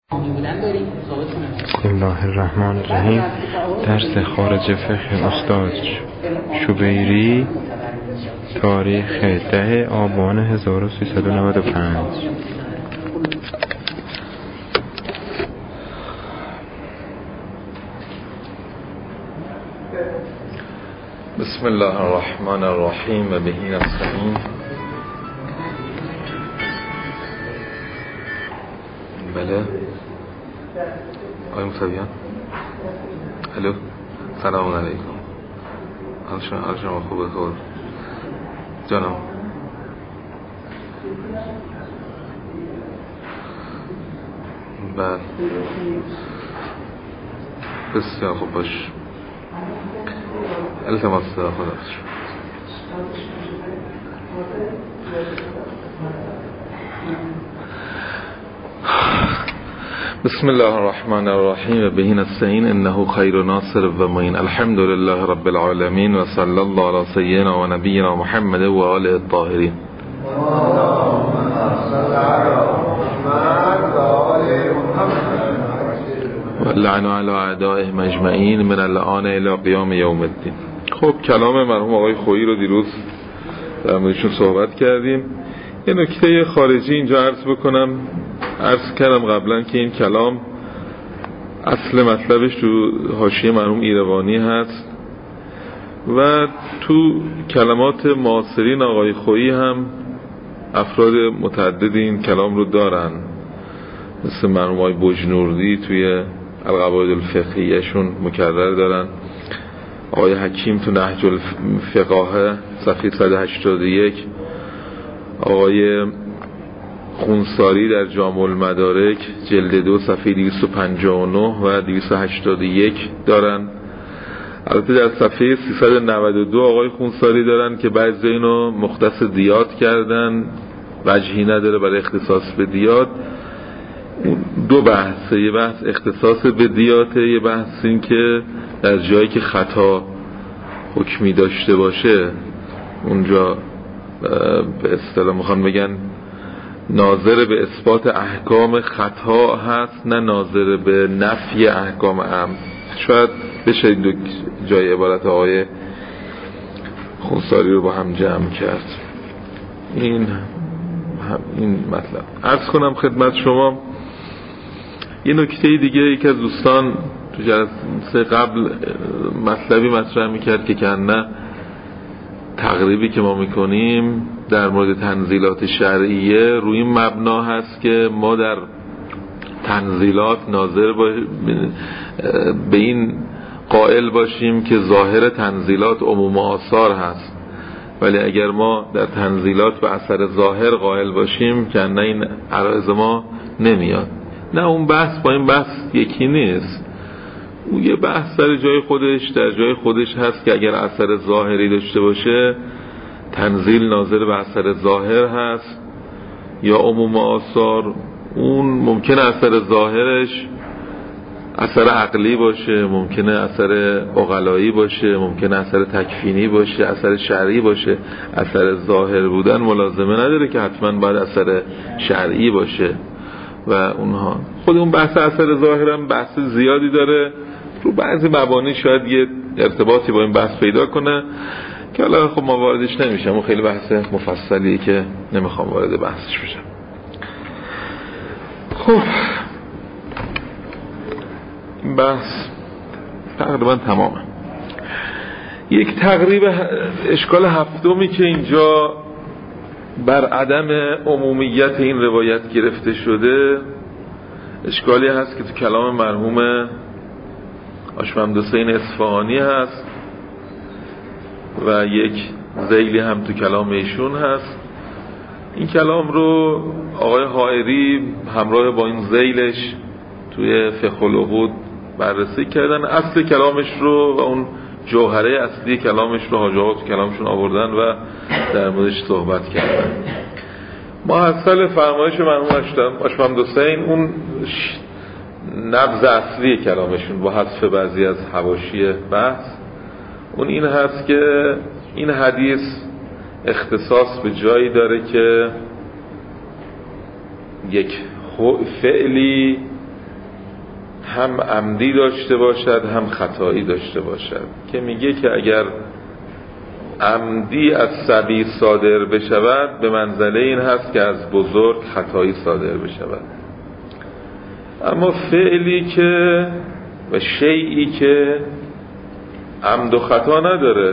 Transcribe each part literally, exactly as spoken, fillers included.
بسم الله الرحمن الرحیم. درس خارج فقه استاد شوبیری، تاریخ ده آبان هزار و سیصد و نود و پنج. بسم الله الرحمن الرحیم و بهی نستعین. بله آقای موسویان، الو، سلام علیکم. حال شما حال شما خوبه؟ خوب جانم. بله بسیار خوب باش. التماس خدا. بسم الله الرحمن الرحیم و بهی نستعین. انه خیر ناصر و معین. الحمد لله رب العالمین و صلی الله علی سیدنا و نبینا محمد و آله الطاهرین. و لعن علی اعدائهم اجمعین من الان الی قیام یوم الدین. خب کلام مرحوم آقای خویی رو دیروز در موردشون صحبت کردیم. یه نکته خارجی اینجا عرض بکنم. عرض کردم قبلا که این کلام اصل مطلبش تو حاشیه مرحوم ایروانی هست و تو کلمات معاصرین آقای خویی هم افراد متعددی این کلام رو دارن، مثل مرحوم آقای بجنوردی توی القواعد الفقهیه شون مکرر دارن، آقای حکیم تو نهج الفقاهه صفحه صد و هشتاد و یک، آقای خونساری در جامع المدارک جلد دو صفحه دویست و پنجاه و نه و دویست و هشتاد و یک دارن. البته در صفحه سیصد و نود و دو آقای خونساری دارن که بعضی اینو مختص دیات کردن، وجهی نداره برای اختصاص به دیات. دو بحثه، یه بحث اختصاص به دیاته، یه بحث این که در جایی که خطا حکمی داشته باشه اونجا به اصطلاح میخوان بگن ناظر به اثبات احکام خطا هست، نه ناظر به نفی احکام امر. شاید بشه این دو جای عبارت آقای خونساری رو با هم جمع کرد. این این مطلب عرض کنم خدمت شما. یه نکته دیگه، یک از دوستان تو جلسه قبل مطلبی مطرح میکرد که کنه تقریبی که ما میکنیم در مورد تنزیلات شرعیه روی این مبنا هست که ما در تنزیلات ناظر با به این قائل باشیم که ظاهر تنزیلات عموم آثار هست، ولی اگر ما در تنزیلات به اثر ظاهر قائل باشیم که نه این عرایض ما نمیاد. نه اون بحث با این بحث یکی نیست. اون یه بحث در جای خودش در جای خودش هست که اگر اثر ظاهری داشته باشه تنزیل ناظر به اثر ظاهر هست یا عموم آثار. اون ممکنه اثر ظاهرش اثر عقلی باشه، ممکنه اثر عقلایی باشه، ممکنه اثر تکفینی باشه، اثر شرعی باشه. اثر ظاهر بودن ملازمه نداره که حتما باید اثر شرعی باشه و اونها. خود اون بحث اثر ظاهر هم بحث زیادی داره، رو بعضی مبانی شاید یه ارتباطی با این بحث پیدا کنه که حالا خب ما واردش نمیشم. اون خیلی بحث مفصلیه که نمیخوام وارد بحثش بشم. خب این بحث تقریبا تمامه. یک تقریب اشکال هفتمی که اینجا بر عدم عمومیت این روایت گرفته شده، اشکالی هست که تو کلام مرحوم آشممد حسین اصفهانی هست و یک ذیلی هم تو کلام ایشون هست. این کلام رو آقای حائری همراه با این ذیلش توی فقه العقود بررسی کردن. اصل کلامش رو و اون جوهره اصلی کلامش رو حاجی آقا تو کلامشون آوردن و در موردش صحبت کردن. محصل فرمایش مرحوم آشممد حسین اون نبض اصلی کلامشون با حذف بعضی از حواشی بحث، اون این هست که این حدیث اختصاص به جایی داره که یک فعلی هم عمدی داشته باشد هم خطایی داشته باشد، که میگه که اگر عمدی از صبی صادر بشود به منزله این هست که از بزرگ خطایی صادر بشود. اما فعلی که و شیئی که عمد و خطا نداره،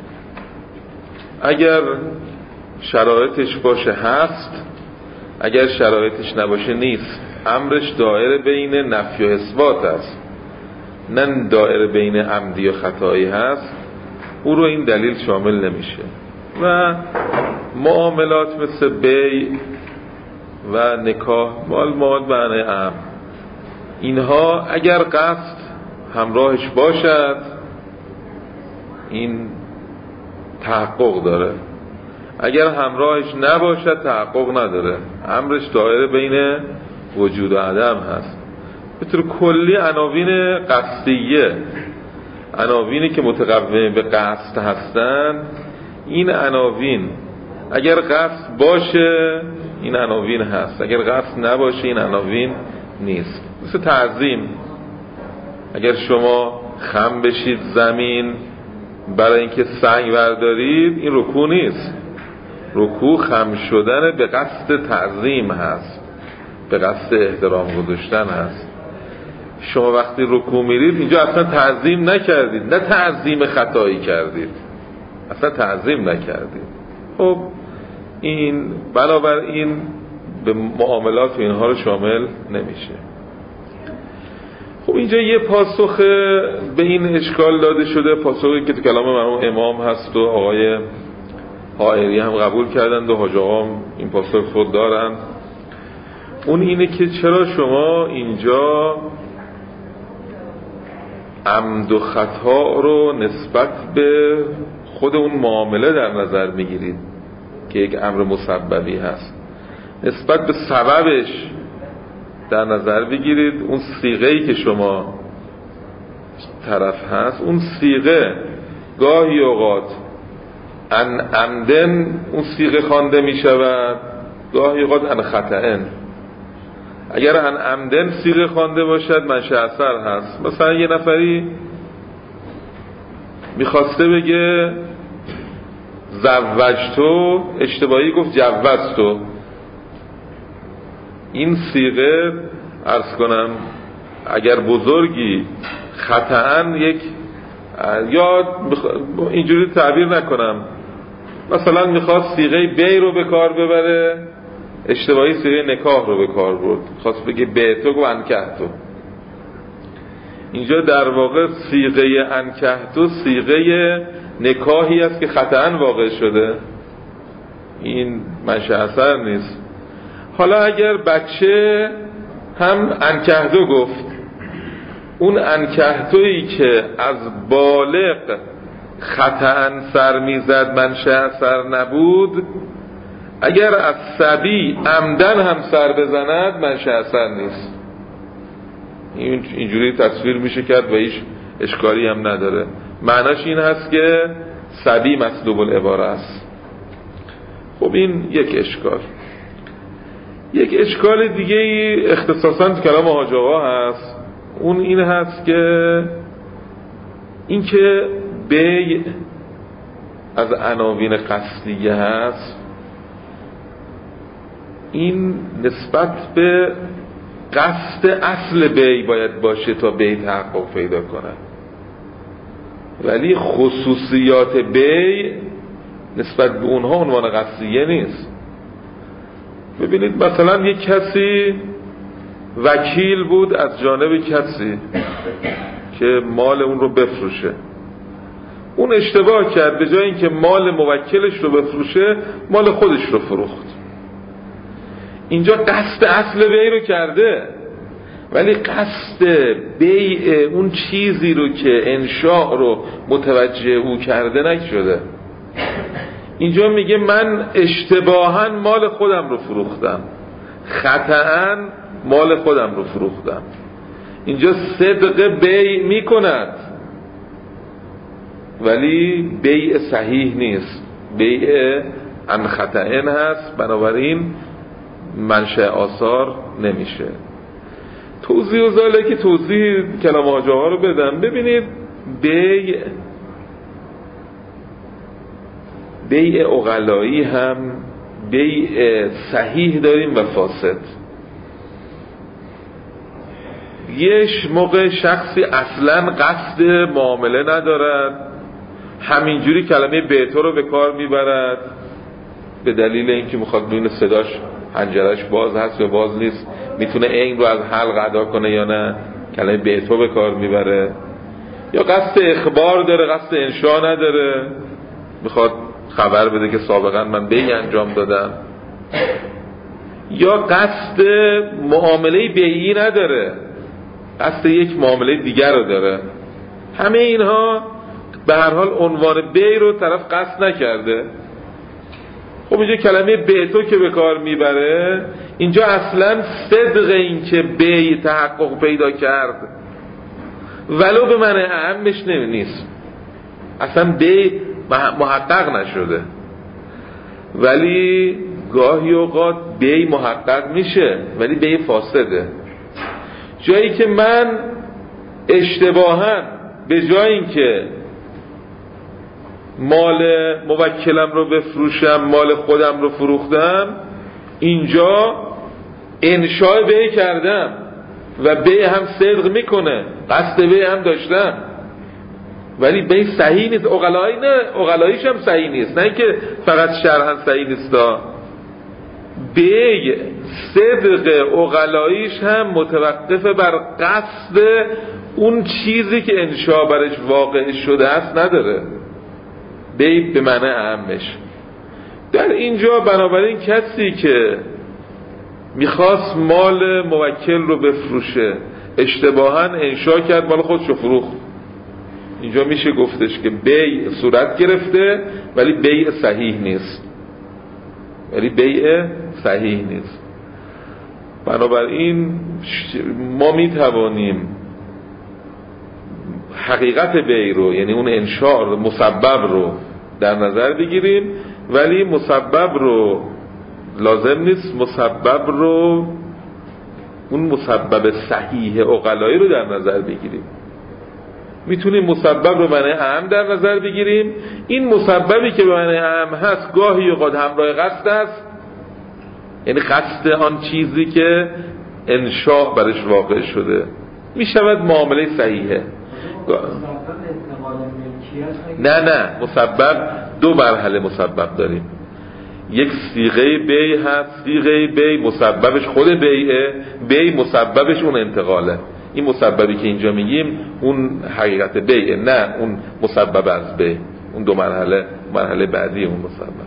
اگر شرایطش باشه هست، اگر شرایطش نباشه نیست. امرش دایره بین نفی و اثبات است، نه دایره بین عمدی و خطایی هست. او رو این دلیل شامل نمیشه. و معاملات مثل بیع و نکاح، مال مال معنی عام، اینها اگر قصد همراهش باشد این تحقق داره، اگر همراهش نباشد تحقق نداره. امرش دایره بین وجود و عدم هست. به طور کلی عناوین قصدیه، عناوینی که متقوم به قصد هستن، این عناوین اگر قصد باشه این عناوین هست، اگر قصد نباشه این عناوین نیست. مثل تعظیم، اگر شما خم بشید زمین برای اینکه سنگ بردارید این رکوع نیست. رکوع خم شدن به قصد تعظیم هست، به قصد احترام گذاشتن هست. شما وقتی رکوع میرید اینجا اصلا تعظیم نکردید، نه تعظیم خطایی کردید، اصلا تعظیم نکردید. خب این بنابراین به معاملات و اینها رو شامل نمیشه. خب اینجا یه پاسخ به این اشکال داده شده، پاسخی که تو کلام مرحوم امام هست و آقای حائری هم قبول کردند و حاج آقا این پاسخ خود دارند. اون اینه که چرا شما اینجا عمد و خطا رو نسبت به خود اون معامله در نظر میگیرید که یک امر مسببی هست، نسبت به سببش در نظر بگیرید. اون صیغه‌ای که شما طرف هست، اون صیغه گاهی اوقات ان عمدن اون صیغه خوانده می شود، گاهی اوقات ان خطأن. اگر ان عمدن صیغه خوانده باشد منشأ اثر هست. مثلا یه نفری میخواسته بگه زوجتو، اشتباهی گفت جوزتو. این صیغه عرض کنم اگر بزرگی خطأن یک یا اینجوری تعبیر نکنم، مثلا میخواست صیغه بی رو به کار ببره، اشتباهی صیغه نکاح رو به کار برد، خواست بگه بیتو و انکحتو. اینجا در واقع صیغه انکحتو صیغه نکاحی است که خطأن واقع شده، این منشأ اثر نیست. حالا اگر بچه هم انکحتو گفت، اون انکحتویی که از بالغ خطأن سر میزد منشأ اثر نبود، اگر از صبی عمدن هم سر بزند منشأ اثر نیست. این اینجوری تصویر میشه کرد و هیچ اشکالی هم نداره. معناش این هست که صبی مطلوب العباره است. خب این یک اشکال. یک اشکال دیگه ای اختصاصاً کلام حاج آقا هست، اون این هست که این که بیع از عناوین قصدیه هست، این نسبت به قصد اصل بیع باید باشه تا بیع تحقق پیدا کنه، ولی خصوصیات بیع نسبت به اونها عنوان قصدیه نیست. ببینید مثلا یک کسی وکیل بود از جانب کسی که مال اون رو بفروشه، اون اشتباه کرد، به جای اینکه مال موکلش رو بفروشه مال خودش رو فروخت. اینجا قصد اصل بیع رو کرده، ولی قصد بیع اون چیزی رو که انشاء رو متوجه او کرده نشده. اینجا میگه من اشتباهاً مال خودم رو فروختم، خطأاً مال خودم رو فروختم. اینجا صدق بیع میکند ولی بیع صحیح نیست، بیع عن خطأن هست، بنابراین منشأ آثار نمیشه. توضیح و زاله که توضیح کلام حاج آقا رو بدم. ببینید بیع بیع عقلایی هم بیع صحیح داریم و فاسد. یه موقع شخصی اصلا قصد معامله ندارد، همینجوری کلمه بیعتو رو به کار میبرد به دلیل اینکه میخواد ببینه صداش حنجرش باز هست یا باز نیست، میتونه عین رو از حلق ادا کنه یا نه، کلمه بیعتو به کار میبره. یا قصد اخبار داره، قصد انشا نداره، میخواد خبر بده که سابقا من بیع انجام دادم. یا قصد معامله بیعی نداره، قصد یک معامله دیگر رو داره. همه اینها به هر حال عنوان بیع رو طرف قصد نکرده. خب اینجا کلمه بیعتو که به کار میبره، اینجا اصلا صدق این که بیع تحقق پیدا کرد ولو به معنی اعمش نیست، اصلا بیع محقق نشده. ولی گاهی اوقات بیع محقق میشه ولی بیع فاسده. جایی که من اشتباهاً به جای اینکه مال موکلم رو بفروشم مال خودم رو فروختم، اینجا انشاء بیع کردم و بیع هم صدق میکنه، قصد بیع هم داشتم ولی بیع صحیح نیست. عقلایی نه، عقلاییش هم صحیح نیست، نه اینکه فقط شرعاً صحیح نیست. بیع صدق عقلاییش هم متوقف بر قصد اون چیزی که انشاء برش واقع شده است نداره، بیع به معنی اعمش. در اینجا بنابراین کسی که میخواست مال موکل رو بفروشه اشتباهاً انشاء کرد مال خودش رو فروخت، اینجا میشه گفتش که بیع صورت گرفته ولی بیع صحیح نیست، ولی بیع صحیح نیست. بنابراین ما میتوانیم حقیقت بیع رو، یعنی اون انشاء مسبب رو در نظر بگیریم، ولی مسبب رو لازم نیست مسبب رو اون مسبب صحیح عقلایی رو در نظر بگیریم. میتونیم مسبب رو معنی اعم در نظر بگیریم. این مسببی که به معنی اعم هست گاهی اوقات همراه قصد است، یعنی قصد آن چیزی که انشاء برش واقع شده، میشود معامله صحیحه. نه نه مسبب دو مرحله مسبب داریم. یک صیغه بیع هست، صیغه بیع مسببش خود بیعه، بیع مسببش اون انتقاله. این مسببی که اینجا میگیم اون حقیقت بیعه، نه اون مسبب از بیع، اون دو مرحله مرحله بعدی اون مسبب.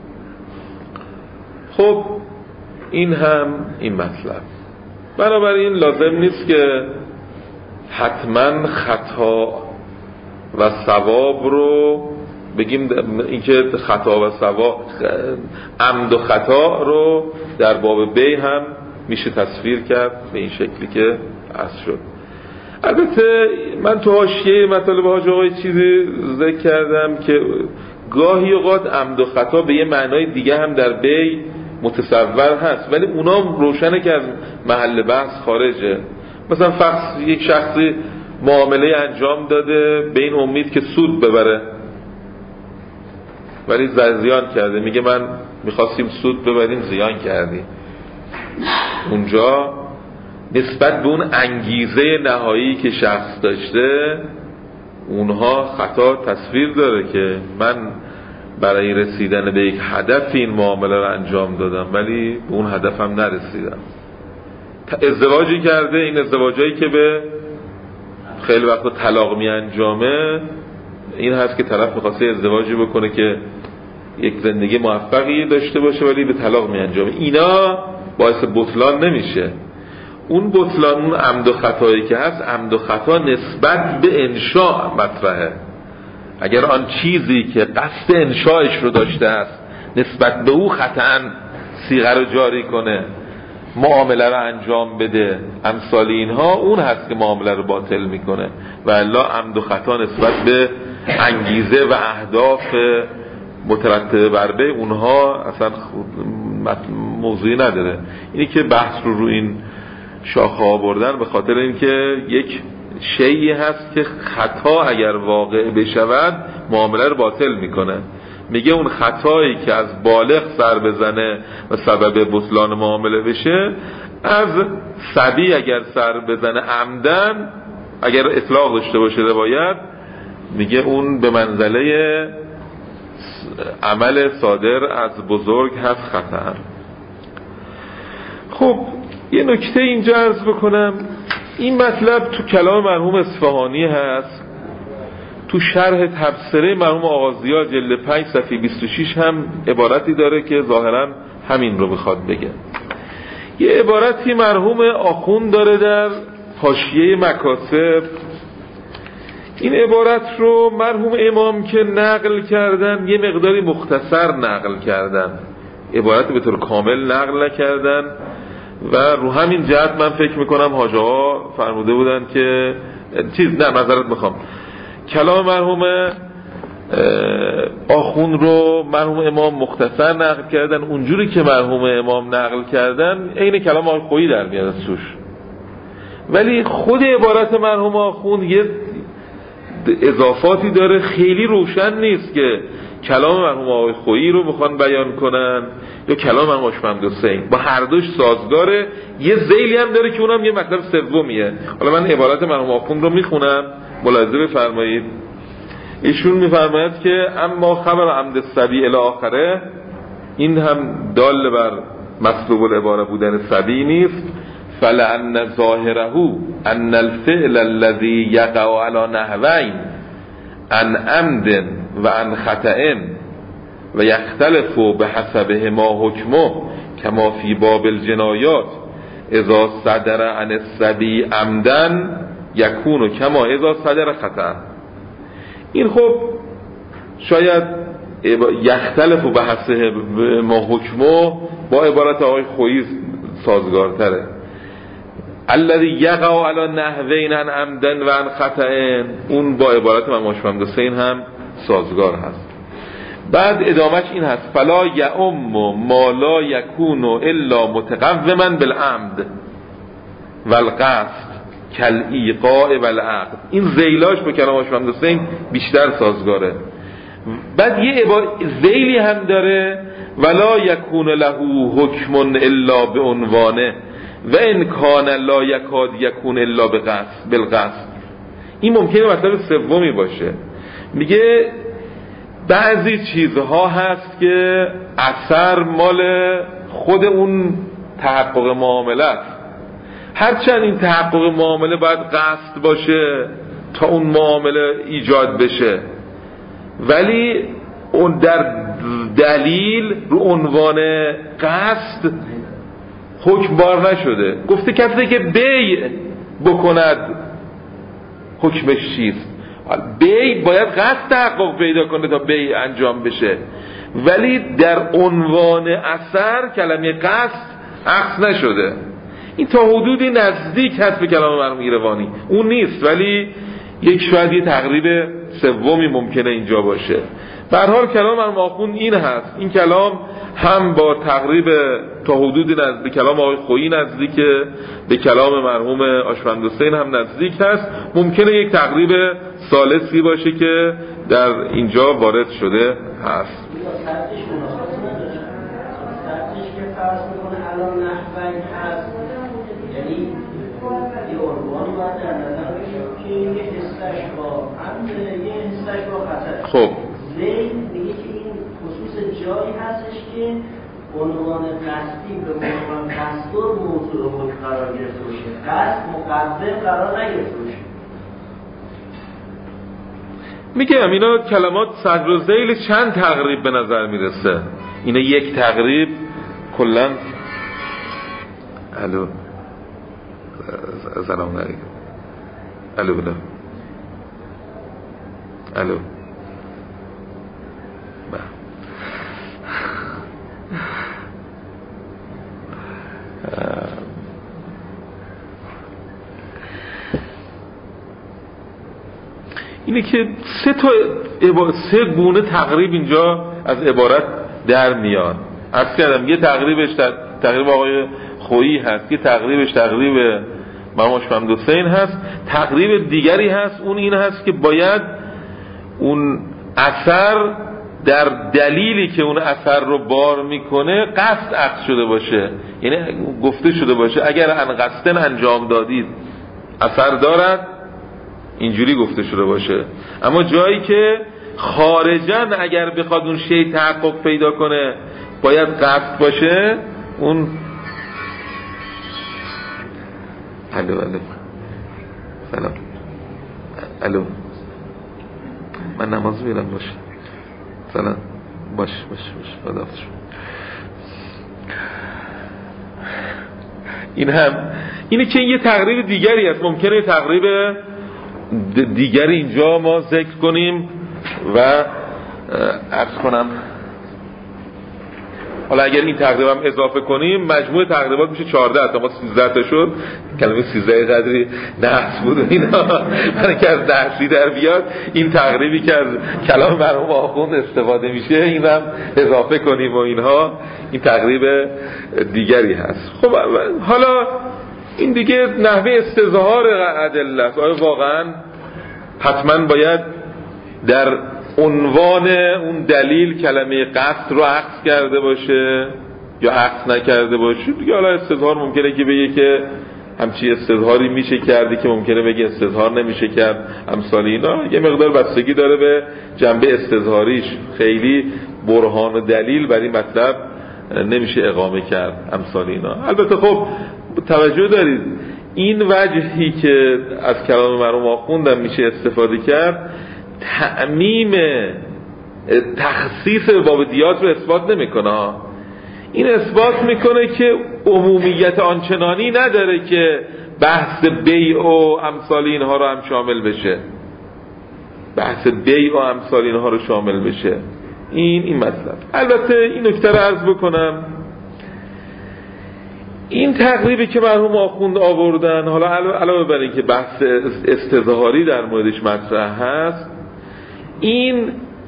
خب این هم این مطلب. بنابراین لازم نیست که حتما خطا و ثواب رو بگیم، اینکه خطا و ثواب عمد و خطا رو در باب بیع هم میشه تصویر کرد به این شکلی که عرض شد. البته من تو حاشیه مطالب حاج آقای چیزی ذکر کردم که گاهی اوقات عمد و خطا به یه معنای دیگه هم در بیع متصور هست، ولی اونا روشنه که از محل بحث خارجه. مثلا فرض یک شخصی معامله انجام داده به این امید که سود ببره ولی زیان کرده، میگه من میخواستیم سود ببریم زیان کردیم. اونجا نسبت به اون انگیزه نهایی که شخص داشته اونها خطا تصویر داره که من برای رسیدن به یک هدف این معامله رو انجام دادم ولی به اون هدفم نرسیدم. ازدواجی کرده، این ازدواجایی که به خیلی وقتا طلاق می انجامه این هست که طرف میخواسته ازدواجی بکنه که یک زندگی موفقی داشته باشه ولی به طلاق می انجامه. اینا باعث بطلان نمیشه. اون بطلان اون عمد و خطایی که هست، عمد و خطا نسبت به انشاء مطرحه. اگر آن چیزی که قصد انشاءش رو داشته است نسبت به او خطأ صیغه رو جاری کنه، معامله رو انجام بده، امثال اینها، اون هست که معامله رو باطل میکنه. و الا عمد و خطا نسبت به انگیزه و اهداف مترتبه بر بیع اونها اصلا موضوعی نداره. اینی که بحث رو رو این شاخه آوردن به خاطر اینکه یک شیئی هست که خطا اگر واقع بشود معامله رو باطل میکنه. میگه اون خطایی که از بالغ سر بزنه و سبب بطلان معامله بشه، از صبی اگر سر بزنه عمدن، اگر اطلاق داشته باشه روایت، میگه اون به منزله عمل صادر از بزرگ هست خطر. خب یه نکته اینجا عرض بکنم، این مطلب تو کلام مرحوم اصفهانی هست، تو شرح تبصره مرحوم آغازی‌ها جلد پنج صفحه بیست و شش هم عبارتی داره که ظاهرا همین رو بخواد بگه. یه عبارتی مرحوم آخوند داره در حاشیه مکاسب. این عبارت رو مرحوم امام که نقل کردن یه مقداری مختصر نقل کردن، عبارت به طور کامل نقل نکردن و رو همین جهت من فکر میکنم حاجه ها فرموده بودن که چیز نه معذرت میخوام، کلام مرحوم آخوند رو مرحوم امام مختصر نقل کردن، اونجوری که مرحوم امام نقل کردن عین کلام آقای خویی در میاد از توش، ولی خود عبارت مرحوم آخوند یه اضافاتی داره خیلی روشن نیست که کلام مرحوم آقای خویی رو میخوان بیان کنن یا کلام مرحوم آشمند حسین، با هر دوش سازگاره. یه ذیلی هم داره که اونم یه مطلب سومیه. حالا من عبارت مرحوم آخوند رو میخونم، ملاحظه بفرمایید. ایشون میفرماید که اما خبر عمد الصبی الی آخره، این هم دال بر مطلوب العباره بودن صبی نیست. فلأن ظاهره ان الفعل الذي يقع على نحوين عن عمد و عن خطأ و یختلف بحسبهما حکمه کما فی باب الجنایات اذا صدر عن الصبی عمدا یکون کما اذا صدر خطأ. این خب شاید یختلف بحسبهما حکمه با عبارت آقای خویی سازگارتره. الذي یقع علی نحوین عن عمدن و عن خطأ، اون با عبارت من آشمند حسین هم سازگار هست. بعد ادامش این هست فلا یعم ما لا یکون الا متقوما بالعمد والقصد کالایقاع والعقد. این ذیلاش به کلام آشمند حسین بیشتر سازگاره. بعد یه ذیلی هم داره ولا یکون له حکم الا بعنوانه و ان کان لا یکاد یکون الا بقصد بالقصد. این ممکنه مطلب سومی باشه. میگه بعضی چیزها هست که اثر مال خود اون تحقق معامله است، هرچند این تحقق معامله باید قصد باشه تا اون معامله ایجاد بشه، ولی اون در دلیل رو عنوان قصد حکم بار نشده. گفته کسی که بیع بکند حکمش چیست؟ بیع باید قصد تحقق پیدا کنه تا بیع انجام بشه، ولی در عنوان اثر کلمه قصد عکس نشده. این تا حدودی نزدیک هست به کلام مرحوم ایروانی، اون نیست، ولی یک شاید یه تقریب سومی ممکنه اینجا باشه. به هر حال کلام مرحوم آخوند این هست. این کلام هم با تقریب تا حدودی نزدیک کلام آقای خویی نزدیکه، به کلام مرحوم آشمند حسین هم نزدیک هست. ممکنه یک تقریب ثالثی باشه که در اینجا وارد شده هست. یعنی یه عنوان باید در نظر بگیریم که یه حسش با عمد، یه حسش با خطر. خب زید میگه که این خصوص جایی هستش که عنوان قصدی به عنوان قصدر موضوع حکم قرار گرفته باشه، قصد مقدم قرار نگرفته باشه. میگم اینا کلمات صدر و ذیل چند تقریب به نظر میرسه. اینا یک تقریب کلا. الو سلام علیکم. الو بله. الو بله. اینه که سه تا سه گونه تقریب اینجا از عبارت در میاد. عرض کردم یه تقریبش تقریب آقای خویی هست که تقریبش تقریب مرحوم محمد حسین هست. تقریب دیگری هست، اون این هست که باید اون اثر در دلیلی که اون اثر رو بار میکنه قصد عقد شده باشه، یعنی گفته شده باشه اگر ان قصدن انجام دادید اثر دارد، اینجوری گفته شده باشه. اما جایی که خارجاً اگر بخواد اون شی تحقق پیدا کنه باید قصد باشه، اون الو الو سلام الو من نماز میرم باشه سلام باش باش باش خداحافظ. این هم اینه که یه تقریب دیگری هست، ممکنه تقریب دیگری اینجا ما ذکر کنیم و عرض کنم حالا اگر این تقریب هم اضافه کنیم مجموع تقریبات میشه چهارده تا، ما سیزده تا شد. کلمه سیزده قدری نحس بود و اینا من که از درسی در بیاد این تقریبی که از کلام مرحوم آخوند استفاده میشه این هم اضافه کنیم و اینها، این تقریب دیگری هست. خب حالا این دیگه نحوه استظهار ادله است. آیا واقعا حتما باید در عنوان اون دلیل کلمه قصد رو عکس کرده باشه یا عکس نکرده باشه؟ دیگه حالا استظهار ممکنه که بگه که همچی استظهاری میشه کردی که ممکنه بگه استظهار نمیشه کرد، امثال اینا. یه مقدار بستگی داره به جنبه استظهاریش، خیلی برهان و دلیل برای مطلب نمیشه اقامه کرد، امثال اینا. البته خب توجه دارید این وجهی که از کلام مرحوم آخوندم میشه استفاده کرد تعمیم تخصیص باب دیات رو اثبات نمیکنه. این اثبات میکنه که عمومیت آنچنانی نداره که بحث بیع و امثال اینها رو هم شامل بشه، بحث بیع و امثال اینها رو شامل بشه. این این مطلب. البته این نکته رو عرض بکنم، این تقریبی که مرحوم آخوند آوردن، حالا علاوه بر این که بحث استظهاری در موردش مطرح هست، این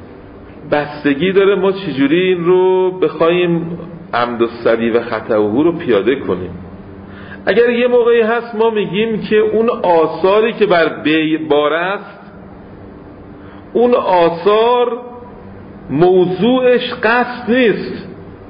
بستگی داره ما چجوری این رو بخوایم عمد السبی و خطأه رو پیاده کنیم. اگر یه موقعی هست ما میگیم که اون آثاری که بر بیع بار است، اون آثار موضوعش قصد نیست،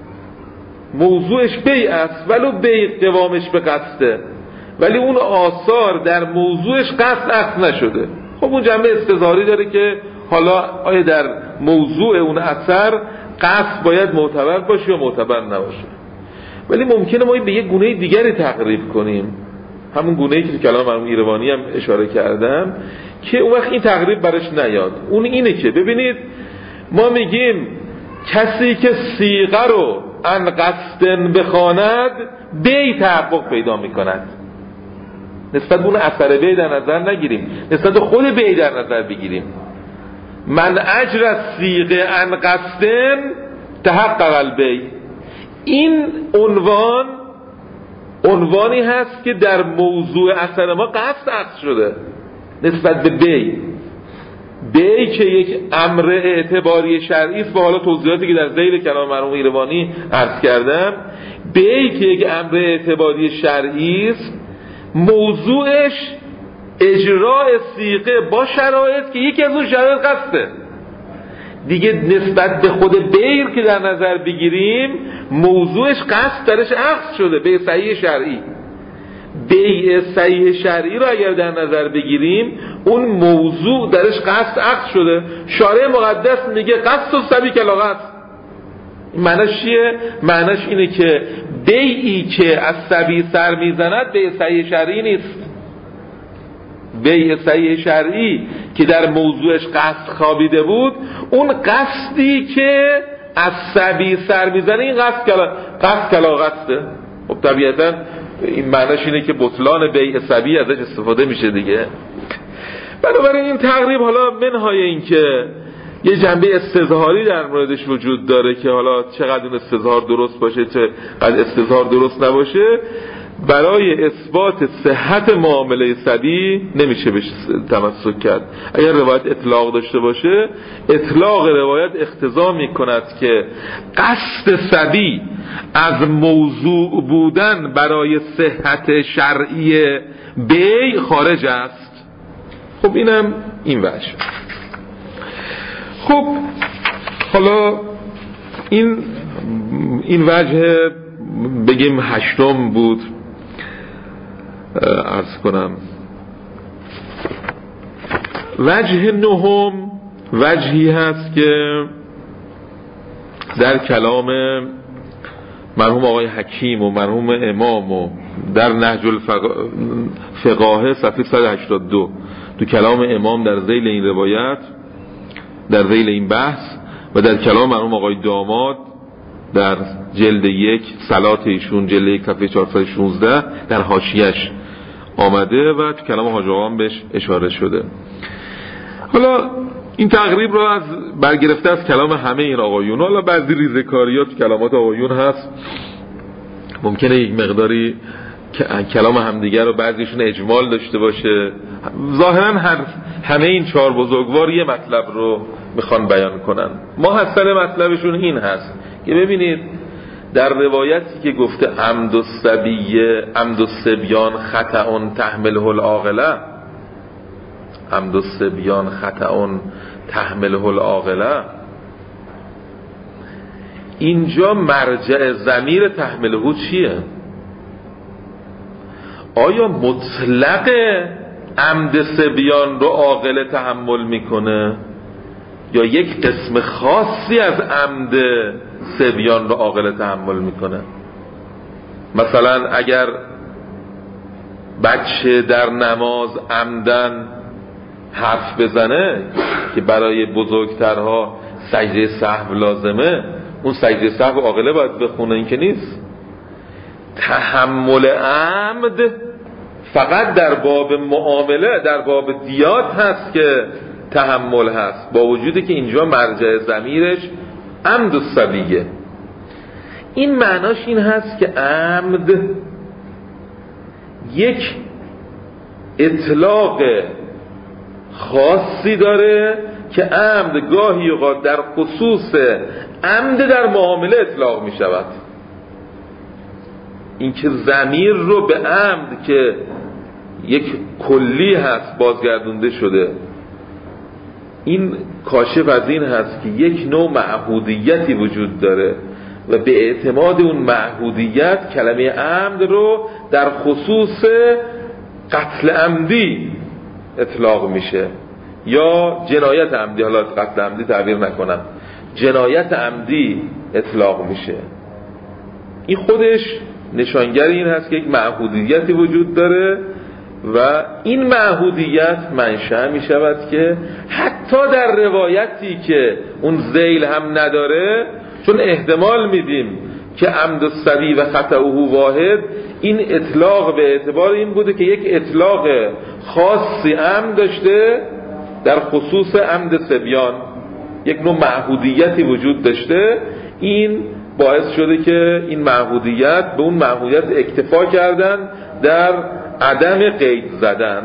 موضوعش بیع است، ولو بیع قوامش به قصده، ولی اون آثار در موضوعش قصد عقد نشده. خب اون جنبه استظهاری داره که حالا آیا در موضوع اون اثر قصد باید معتبر باشه یا معتبر نباشه. ولی ممکنه ما به یه گونه دیگری تقریب کنیم، همون گونه‌ای که کلام مرحوم ایروانی هم اشاره کردم، که اون وقت این تقریب برش نیاد. اون اینه که ببینید ما میگیم کسی که صیغه رو ان قصدن بخواند بیع تحقق پیدا میکند. نسبت به اون اثر بیع در نظر نگیریم، نسبت به خود بیع در نظر بگیریم. من اجر صیغه ان قصدن تحقق البیع. این عنوان عنوانی هست که در موضوع اثر ما قصد عقد شده نسبت به بیع. بیع که یک امر اعتباری شرعی است، و حالا توضیحاتی که در ذیل کلام مرحوم ایروانی عرض کردم، بیع که یک امر اعتباری شرعی است، موضوعش اجراء صیغه با شرایط که یکی از اون شرایط قصده. دیگه نسبت به خود بیع که در نظر بگیریم موضوعش قصد درش عقد شده، بیع صحیح شرعی. بیع صحیح شرعی رو اگر در نظر بگیریم اون موضوع درش قصد عقد شده. شارع مقدس میگه قصد و سبی کلاغت. معناش چیه؟ معناش اینه که بیعی که از سبی سر میزند بیع صحیح شرعی نیست. بیع صحیح شرعی که در موضوعش قصد خوابیده بود، اون قصدی که از سبی سر میزنه این قصد کلا قصد کلاغته. خب طبیعتا این معناش اینه که بطلان بیع سبی ازش استفاده میشه دیگه. بنابراین این تقریب حالا منهای این که یه جنبه استظهاری در موردش وجود داره که حالا چقدر اون استظهار درست باشه چقدر استظهار درست نباشه، برای اثبات صحت معامله سبی نمیشه بهش تمسک کرد. اگر روایت اطلاق داشته باشه، اطلاق روایت اقتضا میکند که قصد سبی از موضوع بودن برای صحت شرعی بیع خارج است. خب اینم این وجه. خب حالا این این وجه بگیم هشتم بود. عرض کنم وجه نهم وجهی هست که در کلام مرحوم آقای حکیم و مرحوم امام و در نهج الفقاهه صفحه صد و هشتاد و دو تو کلام امام در ذیل این روایت، در ذیل این بحث، و در کلام مرحوم آقای داماد در جلد یک صلات ایشون جلد یک صفحه چهارصد و شانزده در حاشیه‌اش آمده و تو کلام حاج آقا هم بهش اشاره شده. حالا این تقریب رو از برگرفته از کلام همه این آقایون. حالا بعضی ریزه‌کاریات تو کلامات آقایون هست، ممکنه یک مقداری کلام همدیگر رو بعضیشون اجمال داشته باشه. ظاهرا هر همه این چهار بزرگوار یه مطلب رو میخوان بیان کنن. ما حاصل مطلبشون این هست که ببینید در روایتی که گفته عمد الصبیه عمد الصبیان خطأ تحمله العاقله، عمد الصبیان خطأ تحمله العاقله، اینجا مرجع ضمیر تحمله چیه؟ آیا مطلق عمد صبیان رو عاقله تحمل میکنه یا یک قسم خاصی از عمد صبیان رو عاقله تحمل میکنه؟ مثلا اگر بچه در نماز عمدن حرف بزنه که برای بزرگترها سجده سهو لازمه، اون سجده سهو عاقله باید بخونه، این که نیست. تحمل عمد فقط در باب معامله، در باب دیات هست که تحمل هست، با وجودی که اینجا مرجع ضمیرش عمد الصبیه. این معناش این هست که عمد یک اطلاق خاصی داره که عمد گاهی اوقات در خصوص عمد در معامله اطلاق می شود. این که ضمیر رو به عمد که یک کلی هست بازگردونده شده، این کاشف از این هست که یک نوع معهودیتی وجود داره و به اعتماد اون معهودیت کلمه عمد رو در خصوص قتل عمدی اطلاق میشه یا جنایت عمدی، حالا قتل عمدی تعبیر نکنم، جنایت عمدی اطلاق میشه. این خودش نشانگر این هست که یک معهودیتی وجود داره و این معهودیت منشأ می شود که حتی در روایتی که اون ذیل هم نداره، چون احتمال میدیم که عمد الصبی و خطأه واحد، این اطلاق به اعتبار این بوده که یک اطلاق خاصی عمد داشته در خصوص عمد صبیان، یک نوع معهودیتی وجود داشته. این باعث شده که این معهودیت به اون معهودیت اکتفا کردن در عدم قید زدن.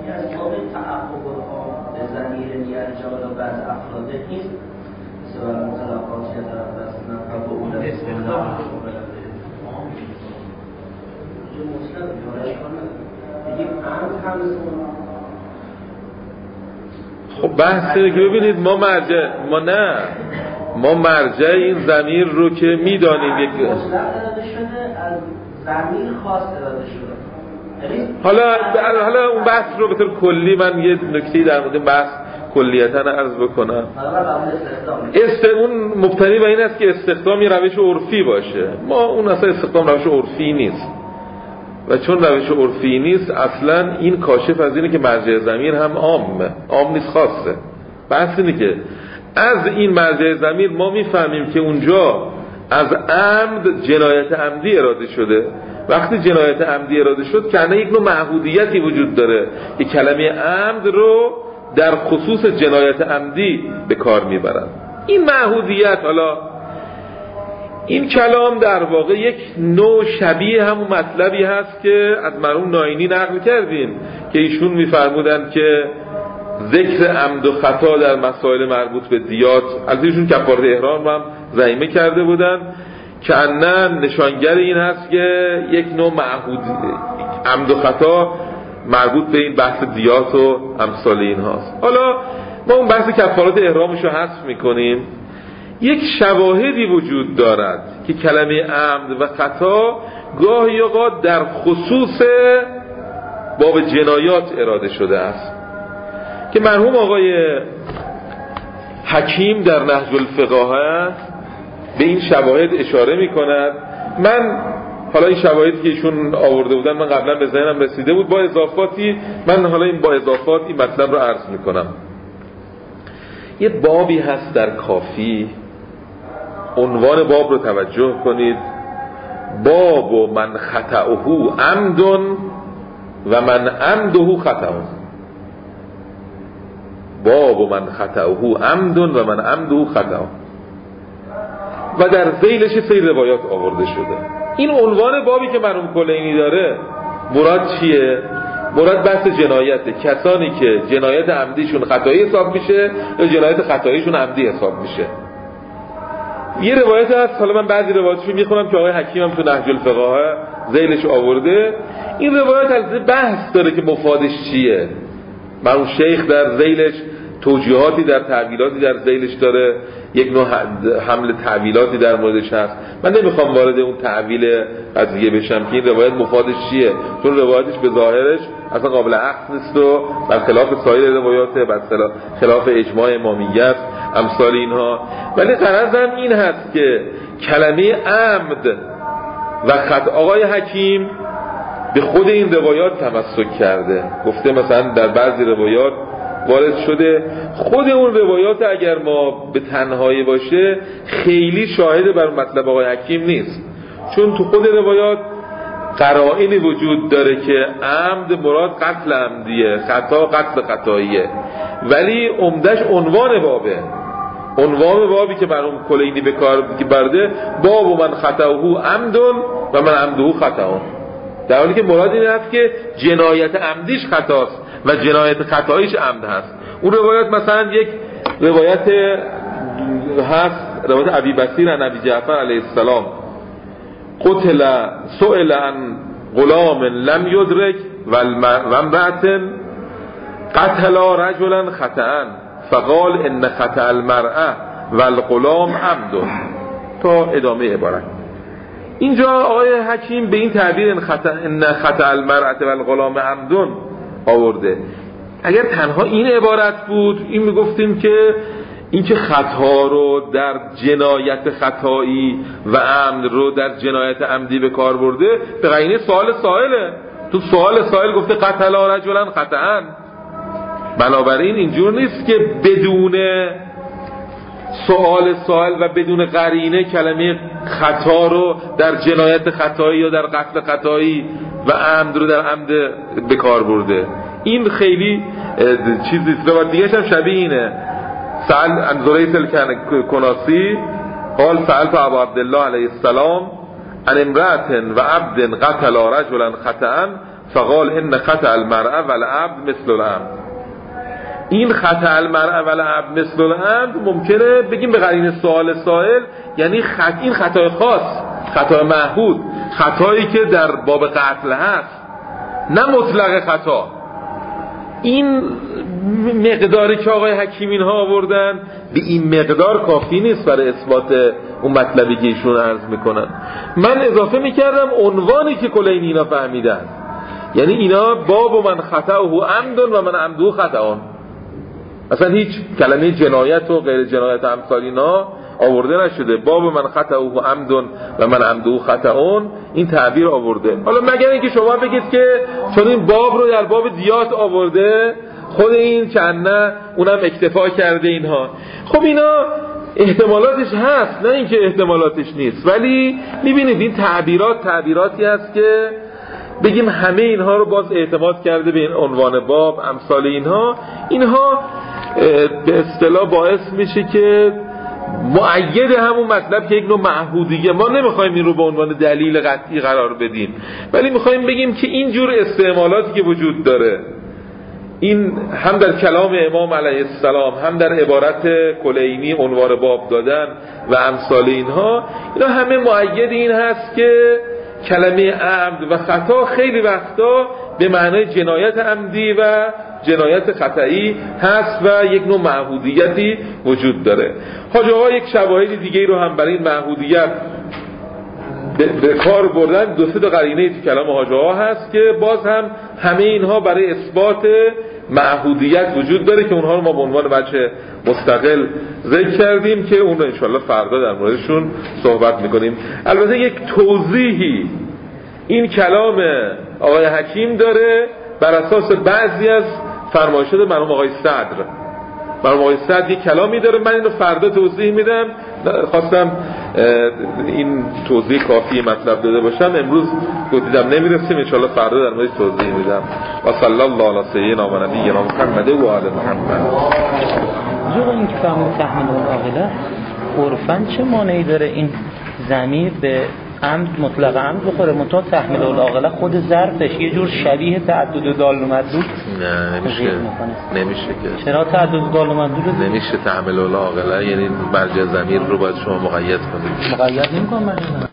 خب بحث اینه که ببینید ما مرجع ما نه ما مرجع این ضمیر رو که میدانیم یک مطلق اراده شده، از ضمیر خاص اراده شده. حالا حالا اون بحث رو به طور کلی من یه نکته در مورد بحث کلیتاً عرض بکنم. است اون مبتنی بر این است که استخدام یه روش عرفی باشه. ما اون اصلا استخدام روش عرفی نیست و چون روش عرفی نیست اصلا این کاشف از اینه که مرجع ضمیر هم عامه، عام نیست خاصه. بحث اینه که از این مرجع ضمیر ما میفهمیم که اونجا از عمد جنایت عمدی اراده شده. وقتی جنایت عمدی اراده شد که یک نوع معهودیتی وجود داره که کلمه عمد رو در خصوص جنایت عمدی به کار میبرن. این معهودیت، حالا این کلام در واقع یک نوع شبیه همون مطلبی هست که از مرحوم ناینی نقل کردیم که ایشون میفرمودن که ذکر عمد و خطا در مسائل مربوط به دیات، از ایشون کفاره احرام هم ضمیمه کرده بودن که انه نشانگر این هست که یک نوع معهود عمد و خطا مربوط به این بحث دیات و امثال این هاست. حالا ما اون بحث کفارات احرامش رو حذف میکنیم. یک شواهدی وجود دارد که کلمه عمد و خطا گاهی اوقات در خصوص باب جنایات اراده شده است که مرحوم آقای حکیم در نهج الفقاهه به این شواهد اشاره میکند. من حالا این شواهدی که ایشون آورده بودن من قبلا به ذهنم رسیده بود، با اضافاتی من حالا این با اضافات این مطلب رو عرض میکنم. یه بابی هست در کافی، عنوان باب رو توجه کنید: باب و من خطأه عمد و من عمده خطأ. باب و من خطأه عمد و من عمده خطأ. و در ذیلش سه روایات آورده شده. این عنوان بابی که مرحوم کلینی داره مراد چیه؟ مراد بحث جنایته، کسانی که جنایت عمدیشون خطایی حساب میشه یا جنایت خطاییشون عمدی حساب میشه. یه روایت هست، حالا من بعضی روایتشو میخونم که آقای حکیم هم تو نهج الفقاهه ذیلش آورده. این روایت از بحث داره که مفادش چیه. مرحوم شیخ در ذیلش توجیهاتی در تعبیراتی در ذیلش داره، یک نوع حمل تعبیراتی در موردش هست. من نمیخوام وارد اون تعبیل قضیه بشم که این روایت مفادش چیه، چون روایتش به ظاهرش اصلا قابل عقل نیست و برخلاف سایر روایات، برخلاف اجماع امامیه است، امثال اینها. ولی غرضم این هست که کلمه عمد و خطا، آقای حکیم به خود این روایات تمسک کرده، گفته مثلا در بعضی روایات وارد شده. خود اون روایات اگر ما به تنهایی باشه خیلی شاهد بر مطلب آقای حکیم نیست، چون تو خود روایات قرائنی وجود داره که عمد مراد قتل عمدیه، خطا قتل خطاییه. ولی عمدش عنوان بابه، عنوان بابی که مرحوم کلینی به کار برده: باب و من خطأه عمد و من عمده خطأ. در حالی که مراد این است که جنایت عمدیش خطاست و جنایت خطاییش عمد هست. اون روایت مثلا یک روایت هست، روایت ابی بصیر عن ابی جعفر علیه السلام: قتل سئل عن غلام لم یدرک و امرأة قتل رجلا خطأ فقال ان خطأ المرأة و الغلام عمد، تا ادامه عبارت. اینجا آقای حکیم به این تعبیر ان خطأ ان خطأ المرأة و الغلام عمد آورده. اگر تنها این عبارت بود این میگفتیم که این که خطا رو در جنایت خطایی و عمد رو در جنایت عمدی به کار برده به قرینه سوال سائله. تو سوال سائل گفته قتل رجلا خطأ. بنابراین اینجور نیست که بدون سوال سائل و بدون قرینه کلمه خطا رو در جنایت خطایی یا در قتل خطایی و عمد رو در عمد به کار برده. این خیلی چیزی است. و دیگه هم شبیه اینه: سأل عن زریث الکناسی قال سألت ابا عبدالله علیه السلام عن امرأة و عبد قتل رجلا خطأ فقال ان خطأ المرأة و العبد مثل العبد. این خطأ المرأة و العبد مثل العبد ممکنه بگیم به قرینه سوال سائل، یعنی خط این خطای خاص، خطای معهود، خطایی که در باب قتل هست، نه مطلق خطا. این مقداری که آقای حکیم اینها آوردن به این مقدار کافی نیست برای اثبات اون مطلبی که ایشون عرض میکنن. من اضافه میکردم عنوانی که کلینی اینا فهمیدن، یعنی اینا باب و من خطأه عمد و من عمده خطأ. اصلا هیچ کلمه جنایت و غیر جنایت امثال اینا آورده نشده. باب من خطأه عمد و من عمده خطأ این تعبیر آورده. حالا مگر اینکه شما بگید که چون این باب رو در باب دیات آورده خود این چند نه اونم اکتفا کرده اینها. خب اینا احتمالاتش هست، نه اینکه احتمالاتش نیست، ولی میبینید این تعبیرات تعبیراتی هست که بگیم همه اینها رو باز اعتماد کرده به این عنوان باب امثال اینها. اینها به اصطلاح باعث میشه که مؤید همون مطلب که یک نوع معهودیه، ما نمیخوایم این رو به عنوان دلیل قطعی قرار بدیم، ولی میخوایم بگیم که این جور استعمالاتی که وجود داره، این هم در کلام امام علیه السلام هم در عبارت کلینی عنوان باب دادن و امثال اینها، اینا همه مؤید این هست که کلمه عمد و خطا خیلی وقتا به معنای جنایت عمدی و جنایت خطایی هست و یک نوع معهودیتی وجود داره. حاجی آقا یک شواهد دیگه رو هم برای این معهودیت به کار بردن، دو سه تا قرینه تو کلام حاجی آقا هست که باز هم همه اینها برای اثبات معهودیت وجود داره که اونها رو ما به عنوان بچه مستقل ذکر کردیم که اون رو انشالله فردا در موردشون صحبت میکنیم. البته یک توضیحی این کلام آقای حکیم داره بر اساس بعضی از فرمایشات مرحوم آقای صدر. مرحوم آقای صدر یک کلامی داره، من اینو فردا توضیح میدم. خواستم این توضیح کافی مطلب داده باشم، امروز گفتم نمیرسیم، ان شاءالله فردا در موردش توضیح میدم. و صلی الله علی سیدنا و نبینا محمد و آل محمد. جو این که فهمون تحمیل العاقله عرفاً چه مانعی داره این ضمیر به عمد مطلق عمد بخوره؟ منتها تحمیل العاقله خود ظرفش یه جور شبیه تعدد دال و مدلول. نه نمیشه نمیشه که. چرا تعدد دال و مدلول نمیشه تحمیل العاقله، یعنی مرجع ضمیر رو باید شما مقید کنید. مقید نمی‌کنم من.